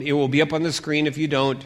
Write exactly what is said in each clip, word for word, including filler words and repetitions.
It will be up on the screen if you don't.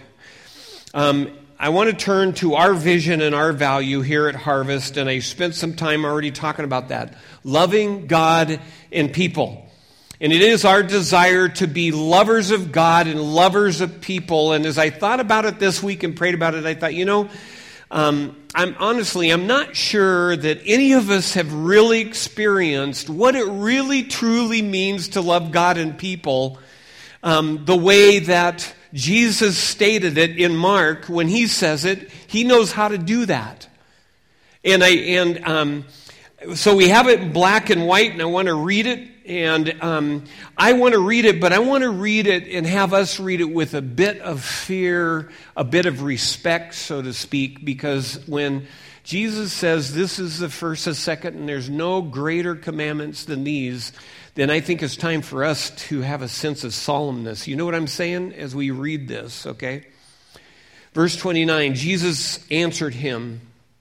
Um, I want to turn to our vision and our value here at Harvest, and I spent some time already talking about that. Loving God and people. And it is our desire to be lovers of God and lovers of people. And as I thought about it this week and prayed about it, I thought, you know, um, I'm honestly, I'm not sure that any of us have really experienced what it really truly means to love God and people um, the way that Jesus stated it in Mark. When he says it, he knows how to do that. And I and um, so we have it in black and white, and I want to read it. And um, I want to read it, but I want to read it and have us read it with a bit of fear, a bit of respect, so to speak, because when Jesus says this is the first, the second, and there's no greater commandments than these, then I think it's time for us to have a sense of solemnness. You know what I'm saying as we read this, okay? Verse twenty-nine, Jesus answered him,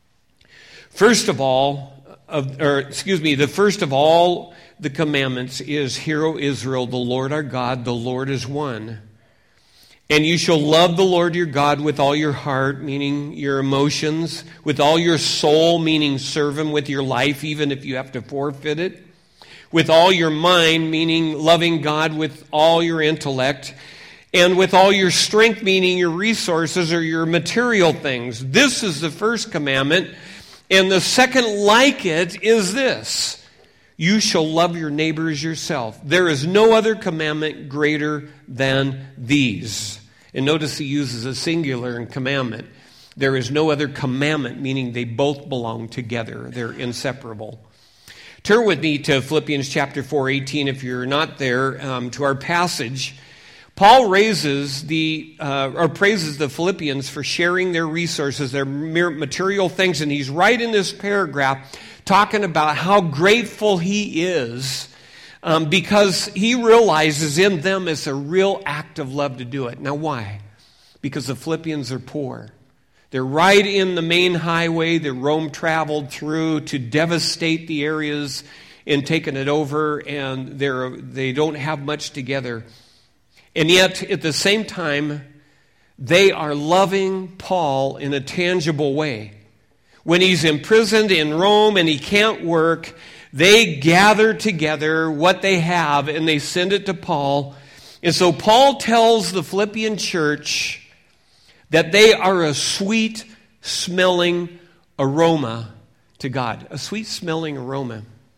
first of all, of, or excuse me, the first of all the commandments is, Hear, O Israel, the Lord our God, the Lord is one. And you shall love the Lord your God with all your heart, meaning your emotions, with all your soul, meaning serve him with your life, even if you have to forfeit it, with all your mind, meaning loving God with all your intellect, and with all your strength, meaning your resources or your material things. This is the first commandment. And the second like it is this: you shall love your neighbor as yourself. There is no other commandment greater than these. And notice he uses a singular in commandment. There is no other commandment, meaning they both belong together. They're inseparable. Turn with me to Philippians chapter four, eighteen, if you're not there, um, to our passage. Paul raises the uh, or praises the Philippians for sharing their resources, their material things, and he's right in this paragraph talking about how grateful he is um, because he realizes in them it's a real act of love to do it. Now, why? Because the Philippians are poor. They're right in the main highway that Rome traveled through to devastate the areas and taking it over, and they're they don't have much together. And yet, at the same time, they are loving Paul in a tangible way. When he's imprisoned in Rome and he can't work, they gather together what they have and they send it to Paul. And so Paul tells the Philippian church that they are a sweet-smelling aroma to God. A sweet-smelling aroma.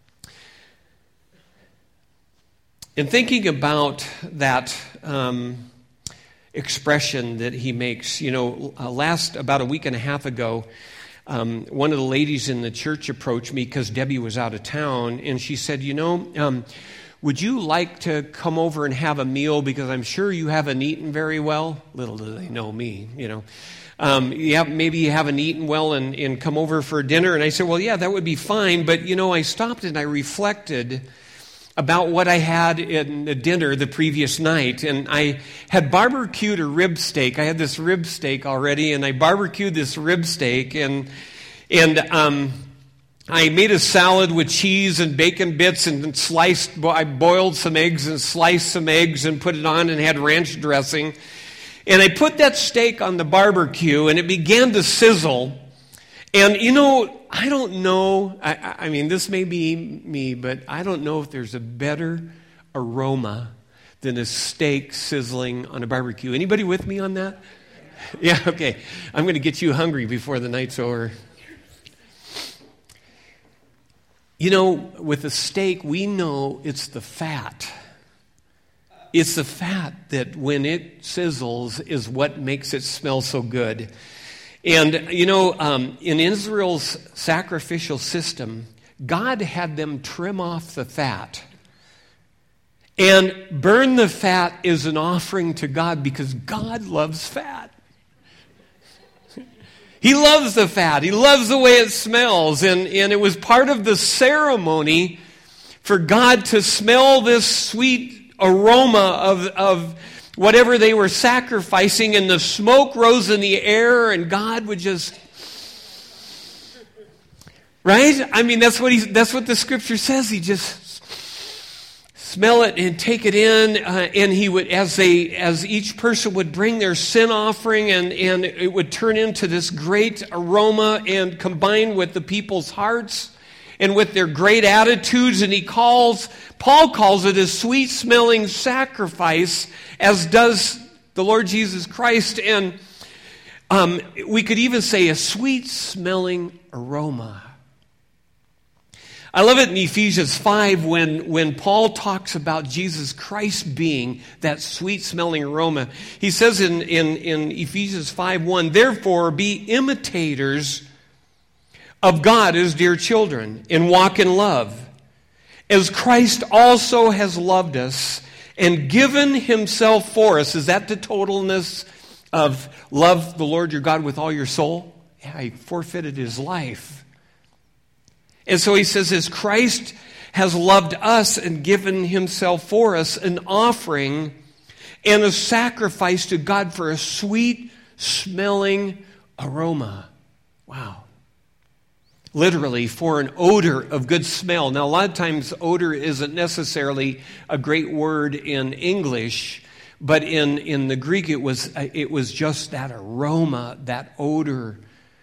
In thinking about that um, expression that he makes, you know, uh, last about a week and a half ago, um, one of the ladies in the church approached me because Debbie was out of town, and she said, you know, um, would you like to come over and have a meal, because I'm sure you haven't eaten very well? Little do they know me, you know. Um, you have, maybe you haven't eaten well and, and come over for dinner. And I said, well, yeah, that would be fine. But, you know, I stopped and I reflected about what I had in the dinner the previous night. And I had barbecued a rib steak. I had this rib steak already, and I barbecued this rib steak. And and um, I made a salad with cheese and bacon bits and sliced, I boiled some eggs and sliced some eggs and put it on and had ranch dressing. And I put that steak on the barbecue, and it began to sizzle. And, you know, I don't know, I, I mean, this may be me, but I don't know if there's a better aroma than a steak sizzling on a barbecue. Anybody with me on that? Yeah, okay. I'm going to get you hungry before the night's over. You know, with a steak, we know it's the fat. It's the fat that when it sizzles is what makes it smell so good. And, you know, um, in Israel's sacrificial system, God had them trim off the fat and burn the fat as an offering to God, because God loves fat. He loves the fat. He loves the way it smells. And, and it was part of the ceremony for God to smell this sweet aroma of of whatever they were sacrificing, and the smoke rose in the air, and God would just, right? I mean, that's what he, that's what the scripture says. He just smell it and take it in, uh, and he would, as they, as each person would bring their sin offering, and, and it would turn into this great aroma and combine with the people's hearts and with their great attitudes. And he calls, Paul calls it a sweet smelling sacrifice, as does the Lord Jesus Christ. And um, we could even say a sweet smelling aroma. I love it in Ephesians five when, when Paul talks about Jesus Christ being that sweet-smelling aroma. He says in, in, in Ephesians five one, therefore be imitators of God as dear children, and walk in love, as Christ also has loved us and given himself for us. Is that the totalness of love the Lord your God with all your soul? Yeah, he forfeited his life. And so he says, as Christ has loved us and given himself for us, an offering and a sacrifice to God for a sweet-smelling aroma. Wow. Literally, for an odor of good smell. Now, a lot of times, odor isn't necessarily a great word in English, but in, in the Greek, it was, it was just that aroma, that odor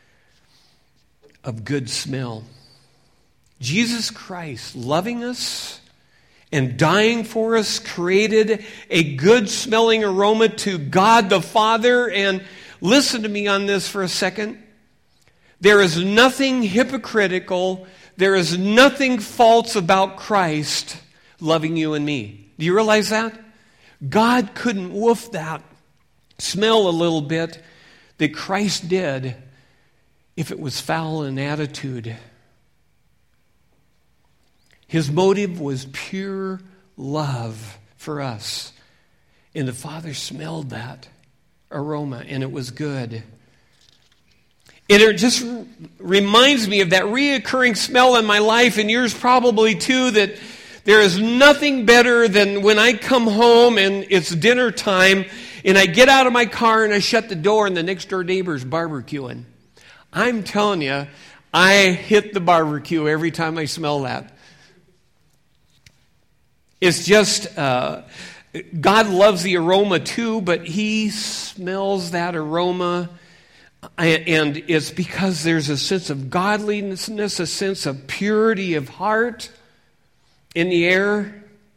of good smell. Jesus Christ, loving us and dying for us, created a good-smelling aroma to God the Father. And listen to me on this for a second. There is nothing hypocritical, there is nothing false about Christ loving you and me. Do you realize that? God couldn't woof that smell a little bit that Christ did if it was foul in attitude. His motive was pure love for us. And the Father smelled that aroma, and it was good. And it just reminds me of that reoccurring smell in my life, and yours probably too, that there is nothing better than when I come home and it's dinner time, and I get out of my car and I shut the door and the next door neighbor's barbecuing. I'm telling you, I hit the barbecue every time I smell that. It's just, uh, God loves the aroma too, but he smells that aroma. And it's because there's a sense of godliness, a sense of purity of heart in the air.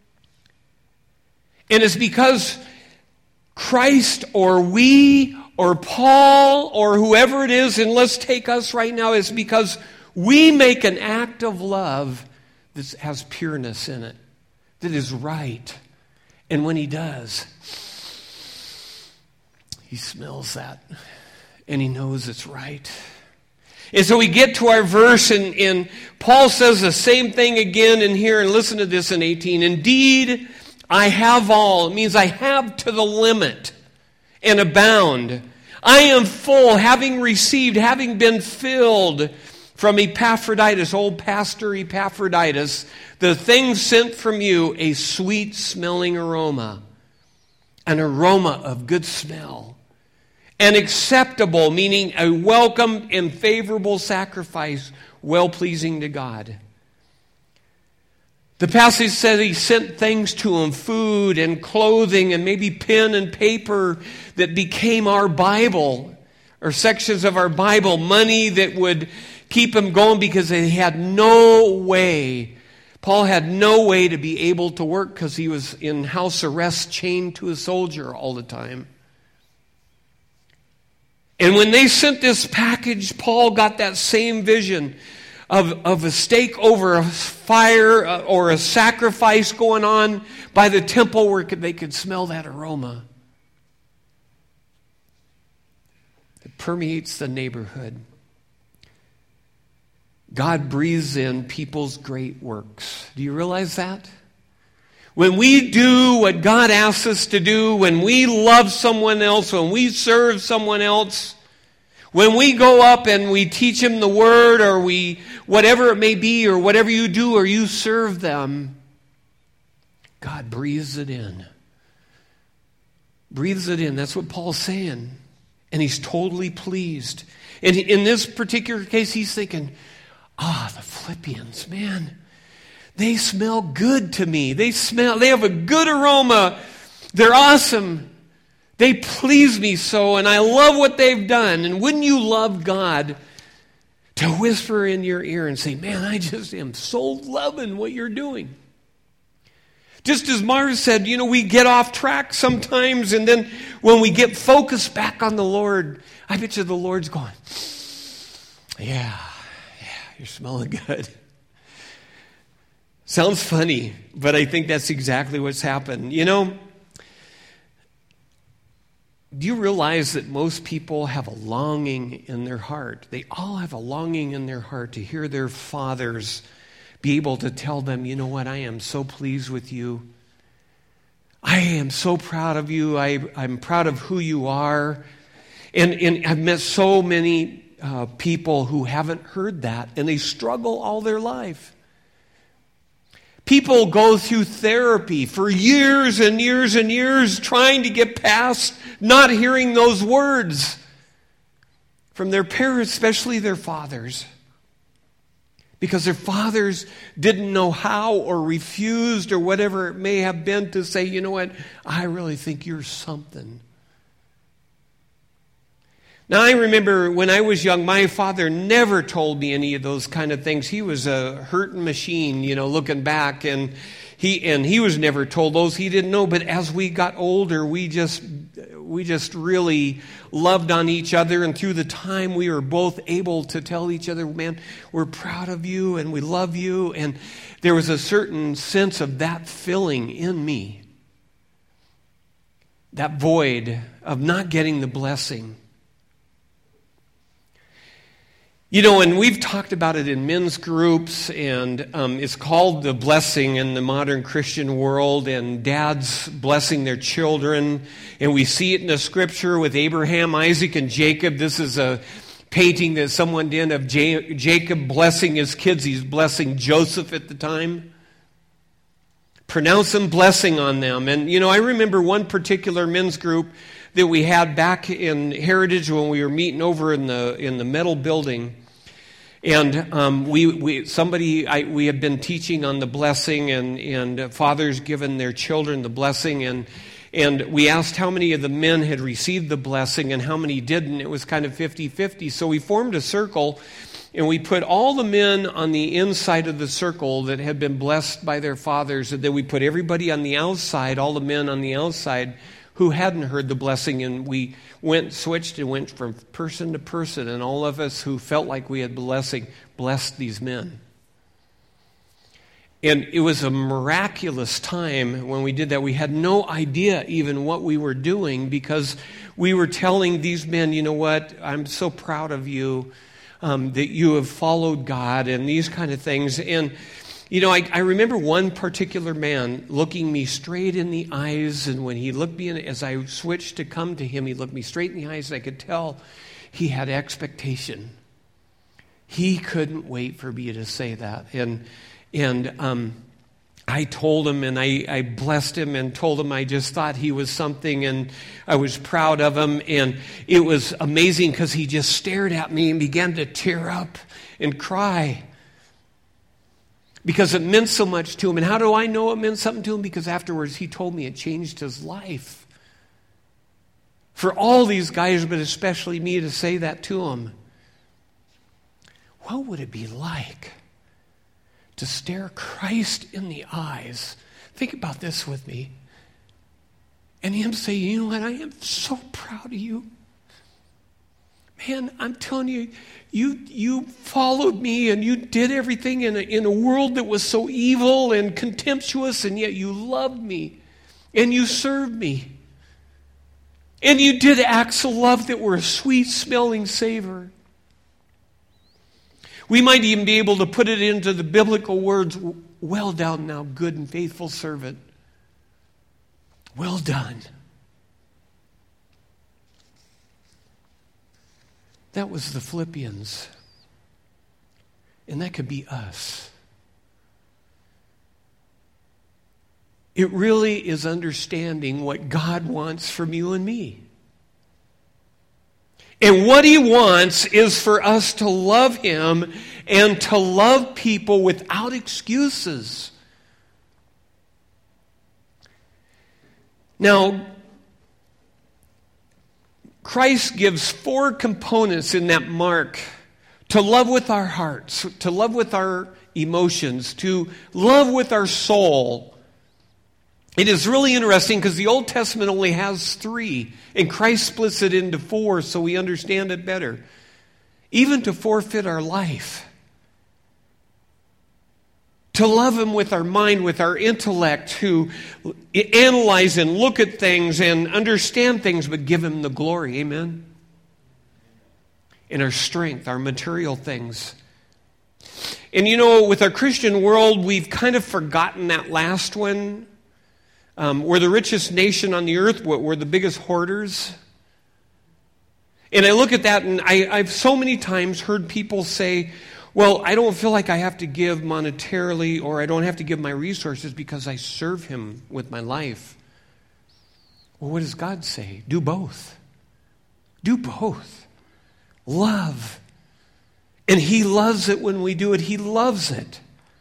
And it's because Christ or we or Paul or whoever it is, and let's take us right now, it's because we make an act of love that has pureness in it, that is right. And when he does, he smells that. And he knows it's right. And so we get to our verse, and, and Paul says the same thing again in here, and listen to this in eighteen. Indeed, I have all. It means I have to the limit and abound. I am full, having received, having been filled from Epaphroditus, old pastor Epaphroditus, the things sent from you, a sweet-smelling aroma, an aroma of good smell. An acceptable, meaning a welcome and favorable sacrifice, well-pleasing to God. The passage says he sent things to him, food and clothing and maybe pen and paper that became our Bible, or sections of our Bible, money that would keep him going because they had no way. Paul had no way to be able to work because he was in house arrest, chained to a soldier all the time. And when they sent this package, Paul got that same vision of, of a steak over a fire or a sacrifice going on by the temple where they could smell that aroma. It permeates the neighborhood. God breathes in people's great works. Do you realize that? When we do what God asks us to do, when we love someone else, when we serve someone else, when we go up and we teach them the word, or we, whatever it may be, or whatever you do, or you serve them, God breathes it in. Breathes it in. That's what Paul's saying. And he's totally pleased. And in this particular case, he's thinking, ah, the Philippians, man. They smell good to me. They smell, they have a good aroma. They're awesome. They please me so, and I love what they've done. And wouldn't you love God to whisper in your ear and say, man, I just am so loving what you're doing. Just as Mars said, you know, we get off track sometimes, and then when we get focused back on the Lord, I bet you the Lord's going, yeah, yeah, you're smelling good. Sounds funny, but I think that's exactly what's happened. You know, do you realize that most people have a longing in their heart? They all have a longing in their heart to hear their fathers be able to tell them, you know what, I am so pleased with you. I am so proud of you. I, I'm proud of who you are. And, and I've met so many uh, people who haven't heard that, and they struggle all their life. People go through therapy for years and years and years trying to get past not hearing those words from their parents, especially their fathers. Because their fathers didn't know how or refused or whatever it may have been to say, you know what, I really think you're something. Now, I remember when I was young, my father never told me any of those kind of things. He was a hurting machine, you know, looking back, and he and he was never told those. He didn't know. But as we got older, we just we just really loved on each other, and through the time, we were both able to tell each other, "Man, we're proud of you, and we love you." And there was a certain sense of that filling in me, that void of not getting the blessing. You know, and we've talked about it in men's groups, and um, it's called the blessing in the modern Christian world, and dads blessing their children. And we see it in the scripture with Abraham, Isaac, and Jacob. This is a painting that someone did of J- Jacob blessing his kids. He's blessing Joseph at the time. Pronouncing blessing on them. And, you know, I remember one particular men's group that we had back in Heritage when we were meeting over in the in the metal building, and um, we we somebody I, we had been teaching on the blessing, and and fathers giving their children the blessing, and and we asked how many of the men had received the blessing and how many didn't. It was kind of fifty-fifty. So we formed a circle, and we put all the men on the inside of the circle that had been blessed by their fathers, and then we put everybody on the outside, all the men on the outside who hadn't heard the blessing, and we went, switched, and went from person to person, and all of us who felt like we had blessing, blessed these men. And it was a miraculous time when we did that. We had no idea even what we were doing, because we were telling these men, you know what, I'm so proud of you, um, that you have followed God, and these kind of things. And you know, I, I remember one particular man looking me straight in the eyes, and when he looked me in, as I switched to come to him, he looked me straight in the eyes, and I could tell he had expectation. He couldn't wait for me to say that. And and um, I told him, and I, I blessed him and told him I just thought he was something, and I was proud of him. And it was amazing because he just stared at me and began to tear up and cry, because it meant so much to him. And how do I know it meant something to him? Because afterwards he told me it changed his life. For all these guys, but especially me, to say that to him. What would it be like to stare Christ in the eyes? Think about this with me. And him say, you know what, I am so proud of you. Man, I'm telling you, you you followed me and you did everything in a, in a world that was so evil and contemptuous, and yet you loved me and you served me. And you did acts of love that were a sweet-smelling savor. We might even be able to put it into the biblical words, well done, now good and faithful servant. Well done. That was the Philippians. And that could be us. It really is understanding what God wants from you and me. And what he wants is for us to love him and to love people without excuses. Now, Christ gives four components in that mark: to love with our hearts, to love with our emotions, to love with our soul. It is really interesting because the Old Testament only has three, and Christ splits it into four so we understand it better. Even to forfeit our life. To love Him with our mind, with our intellect, to analyze and look at things and understand things, but give Him the glory. Amen? In our strength, our material things. And you know, with our Christian world, we've kind of forgotten that last one. Um, we're the richest nation on the earth. We're the biggest hoarders. And I look at that, and I, I've so many times heard people say, well, I don't feel like I have to give monetarily, or I don't have to give my resources because I serve Him with my life. Well, what does God say? Do both. Do both. Love. And He loves it when we do it. He loves it.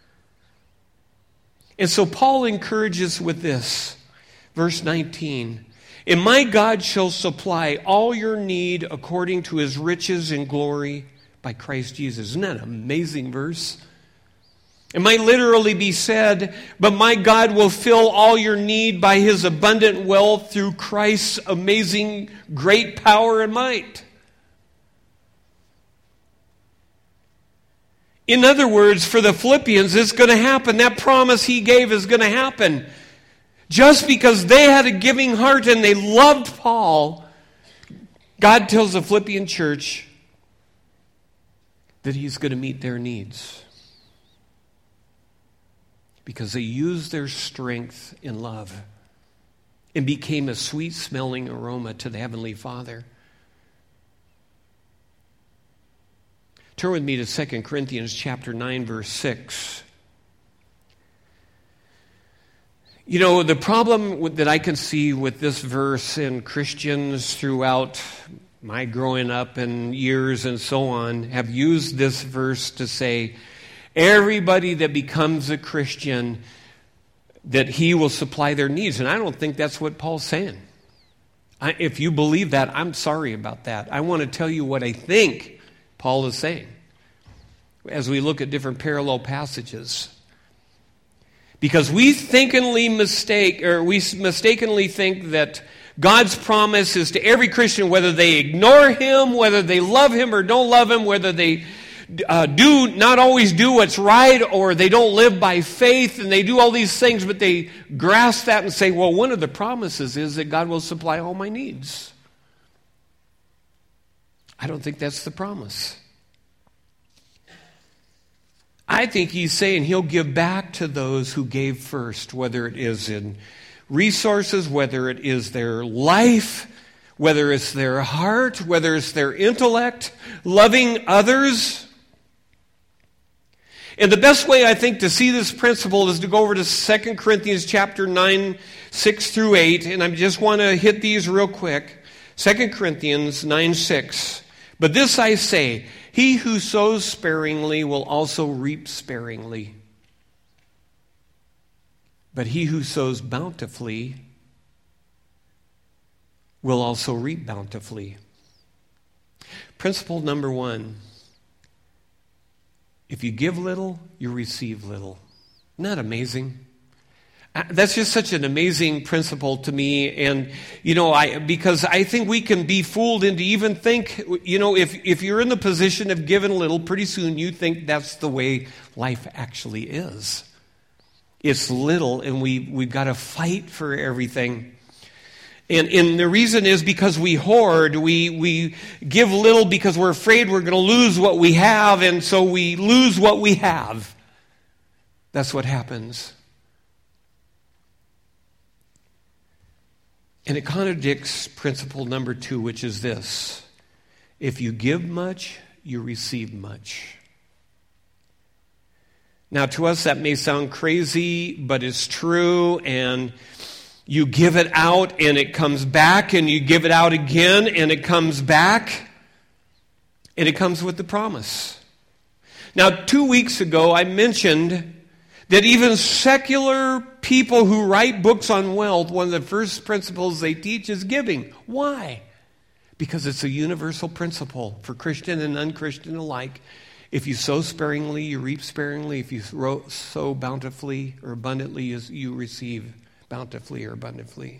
And so Paul encourages with this, verse nineteen, and my God shall supply all your need according to His riches and glory by Christ Jesus. Isn't that an amazing verse? It might literally be said, but my God will fill all your need by His abundant wealth through Christ's amazing great power and might. In other words, for the Philippians, it's going to happen. That promise He gave is going to happen. Just because they had a giving heart and they loved Paul, God tells the Philippian church that He's going to meet their needs. Because they used their strength in love and became a sweet-smelling aroma to the Heavenly Father. Turn with me to Second Corinthians chapter nine, verse six. You know, the problem that I can see with this verse in Christians throughout my growing up and years and so on have used this verse to say, everybody that becomes a Christian, that He will supply their needs. And I don't think that's what Paul's saying. I, if you believe that, I'm sorry about that. I want to tell you what I think Paul is saying as we look at different parallel passages. Because we thinkenly mistake, or we mistakenly think that God's promise is to every Christian, whether they ignore Him, whether they love Him or don't love Him, whether they uh, do not always do what's right, or they don't live by faith, and they do all these things, but they grasp that and say, well, one of the promises is that God will supply all my needs. I don't think that's the promise. I think He's saying He'll give back to those who gave first, whether it is in resources, whether it is their life, whether it's their heart, whether it's their intellect, loving others. And the best way, I think, to see this principle is to go over to Second Corinthians chapter nine, six through eight, and I just want to hit these real quick. Second Corinthians nine, six. But this I say, he who sows sparingly will also reap sparingly. But he who sows bountifully will also reap bountifully. Principle number one. If you give little, you receive little. Isn't that amazing? That's just such an amazing principle to me. And, you know, I because I think we can be fooled into even think, you know, if, if you're in the position of giving little, pretty soon you think that's the way life actually is. It's little, and we, we've got to fight for everything. And, and the reason is because we hoard. We, we give little because we're afraid we're going to lose what we have, and so we lose what we have. That's what happens. And it contradicts principle number two, which is this. If you give much, you receive much. Now, to us, that may sound crazy, but it's true. And you give it out, and it comes back. And you give it out again, and it comes back. And it comes with the promise. Now, two weeks ago, I mentioned that even secular people who write books on wealth, one of the first principles they teach is giving. Why? Because it's a universal principle for Christian and unchristian alike. If you sow sparingly, you reap sparingly. If you sow bountifully or abundantly, you receive bountifully or abundantly.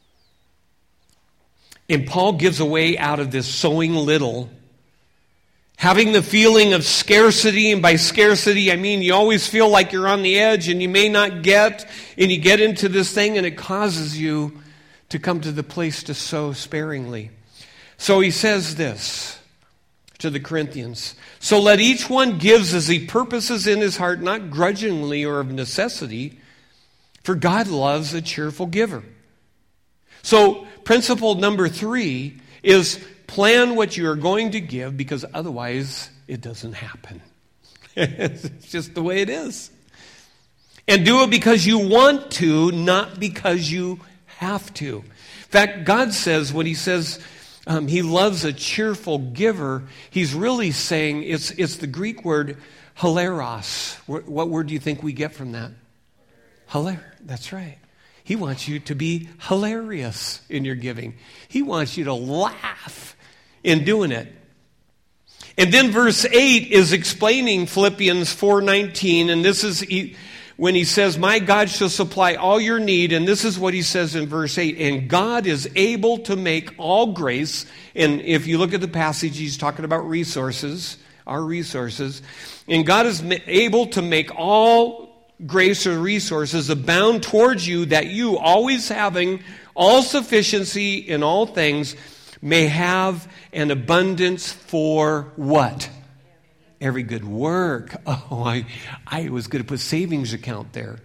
And Paul gives a way out of this sowing little, having the feeling of scarcity, and by scarcity I mean you always feel like you're on the edge and you may not get, and you get into this thing and it causes you to come to the place to sow sparingly. So he says this to the Corinthians, so let each one gives as he purposes in his heart, not grudgingly or of necessity, for God loves a cheerful giver. So principle number three is plan what you are going to give, because otherwise it doesn't happen. It's just the way it is. And do it because you want to, not because you have to. In fact, God says, when he says um, he loves a cheerful giver, he's really saying, it's, it's the Greek word hilaros. What word do you think we get from that? Hilar. That's right. He wants you to be hilarious in your giving. He wants you to laugh in doing it. And then verse eight is explaining Philippians four nineteen, and this is when he says, my God shall supply all your need, and this is what he says in verse eight, and God is able to make all grace, and if you look at the passage, he's talking about resources, our resources, and God is able to make all grace or resources abound towards you, that you, always having all sufficiency in all things, may have an abundance for what? Every good work. Oh, I, I was going to put savings account there.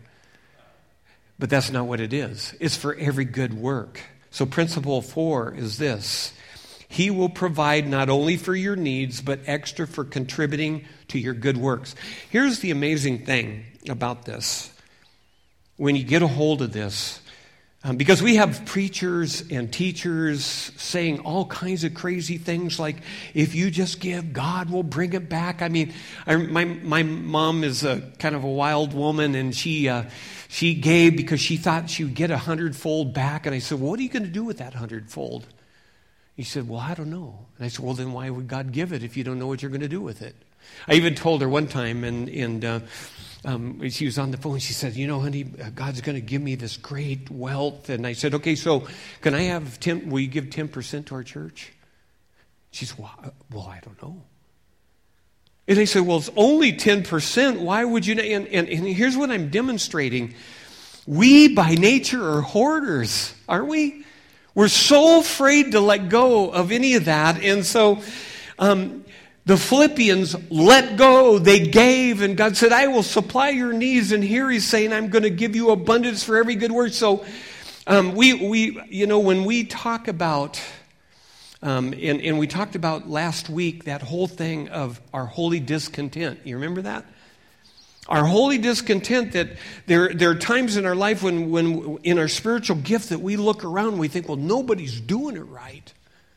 But that's not what it is. It's for every good work. So principle four is this. He will provide not only for your needs, but extra for contributing to your good works. Here's the amazing thing about this. When you get a hold of this, Um, because we have preachers and teachers saying all kinds of crazy things like, if you just give, God will bring it back. I mean, I, my my mom is a kind of a wild woman, and she uh, she gave because she thought she would get a hundredfold back. And I said, well, what are you going to do with that hundredfold? He said, well, I don't know. And I said, well, then why would God give it if you don't know what you're going to do with it? I even told her one time, and and uh, Um, she was on the phone. She said, you know, honey, God's going to give me this great wealth. And I said, okay, so can I have ten, will you give ten percent to our church? She said, well, well, I don't know. And I said, well, it's only ten percent. Why would you? And, and, and here's what I'm demonstrating. We, by nature, are hoarders, aren't we? We're so afraid to let go of any of that. And so, um, the Philippians let go. They gave, and God said, I will supply your needs. And here he's saying, I'm going to give you abundance for every good work. So um, we, we, you know, when we talk about, um, and, and we talked about last week, that whole thing of our holy discontent. You remember that? Our holy discontent, that there, there are times in our life when, when in our spiritual gift that we look around and we think, well, nobody's doing it right.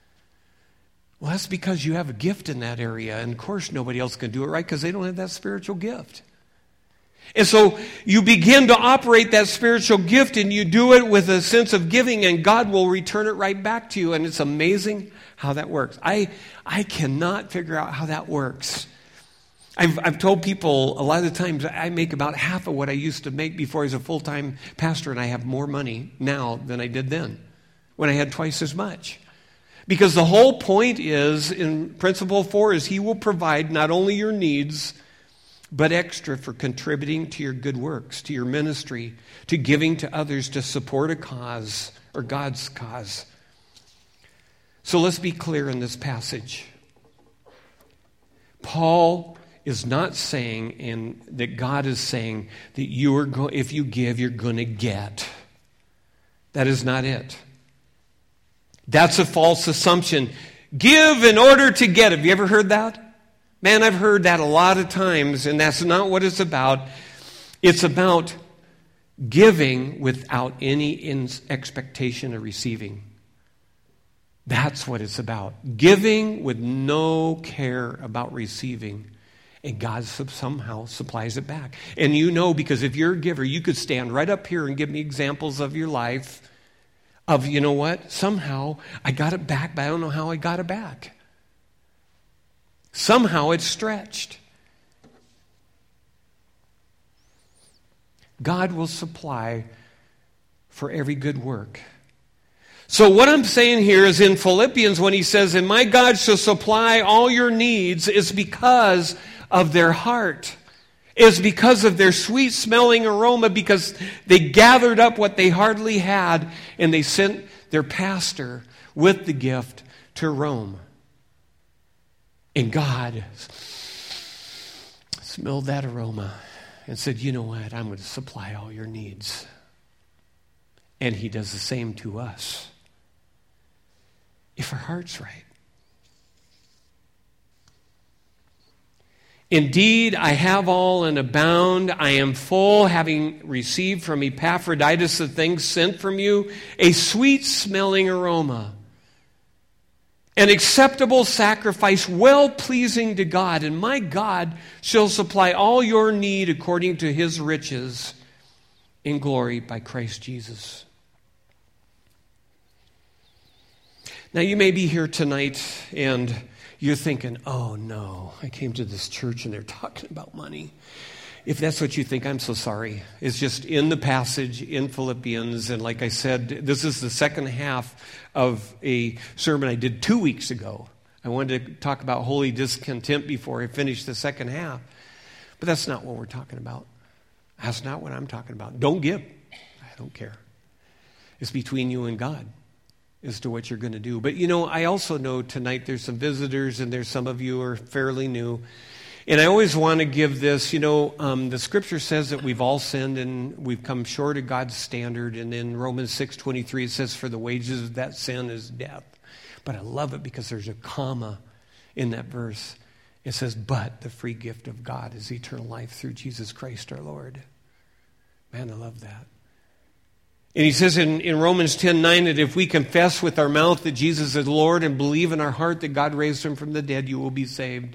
Well, that's because you have a gift in that area. And of course, nobody else can do it right because they don't have that spiritual gift. And so you begin to operate that spiritual gift, and you do it with a sense of giving, and God will return it right back to you. And it's amazing how that works. I I cannot figure out how that works. I've, I've told people a lot of the times I make about half of what I used to make before I was a full-time pastor, and I have more money now than I did then, when I had twice as much. Because the whole point is, in principle four, is he will provide not only your needs, but extra for contributing to your good works, to your ministry, to giving to others, to support a cause or God's cause. So let's be clear in this passage. Paul is not saying, and that God is saying that you are go- if you give, you're going to get. That is not it. That's a false assumption. Give in order to get. Have you ever heard that? Man, I've heard that a lot of times, and that's not what it's about. It's about giving without any expectation of receiving. That's what it's about. Giving with no care about receiving. And God somehow supplies it back. And you know, because if you're a giver, you could stand right up here and give me examples of your life of, you know what, somehow I got it back, but I don't know how I got it back. Somehow it's stretched. God will supply for every good work. So what I'm saying here is in Philippians when he says, and my God shall supply all your needs, is because of their heart. Is because of their sweet smelling aroma, because they gathered up what they hardly had and they sent their pastor with the gift to Rome. And God smelled that aroma and said, you know what, I'm going to supply all your needs. And he does the same to us. If our heart's right. Indeed, I have all and abound. I am full, having received from Epaphroditus the things sent from you, a sweet-smelling aroma, an acceptable sacrifice, well-pleasing to God. And my God shall supply all your need according to his riches in glory by Christ Jesus. Now, you may be here tonight and you're thinking, oh no, I came to this church and they're talking about money. If that's what you think, I'm so sorry. It's just in the passage in Philippians. And like I said, this is the second half of a sermon I did two weeks ago. I wanted to talk about holy discontent before I finished the second half. But that's not what we're talking about. That's not what I'm talking about. Don't give. I don't care. It's between you and God as to what you're going to do. But, you know, I also know tonight there's some visitors and there's some of you who are fairly new. And I always want to give this, you know, um, the scripture says that we've all sinned and we've come short of God's standard. And in Romans six twenty-three, it says, for the wages of that sin is death. But I love it because there's a comma in that verse. It says, but the free gift of God is eternal life through Jesus Christ our Lord. Man, I love that. And he says in, in Romans ten nine that if we confess with our mouth that Jesus is Lord and believe in our heart that God raised him from the dead, you will be saved.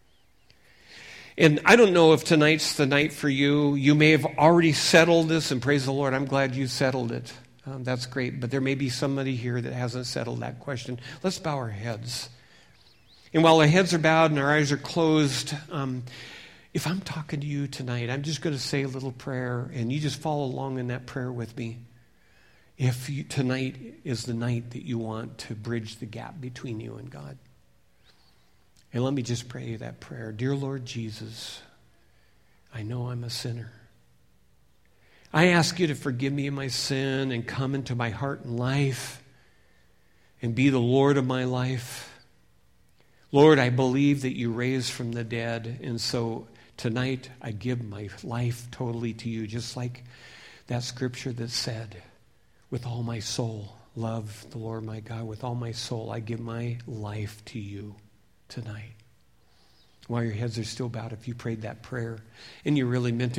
And I don't know if tonight's the night for you. You may have already settled this, and praise the Lord, I'm glad you settled it. Um, that's great. But there may be somebody here that hasn't settled that question. Let's bow our heads. And while our heads are bowed and our eyes are closed, um, if I'm talking to you tonight, I'm just going to say a little prayer, and you just follow along in that prayer with me. If you, tonight is the night that you want to bridge the gap between you and God. And let me just pray that prayer. Dear Lord Jesus, I know I'm a sinner. I ask you to forgive me of my sin and come into my heart and life and be the Lord of my life. Lord, I believe that you raised from the dead, and so tonight I give my life totally to you, just like that scripture that said, with all my soul, love the Lord my God. With all my soul, I give my life to you tonight. While your heads are still bowed, if you prayed that prayer and you really meant to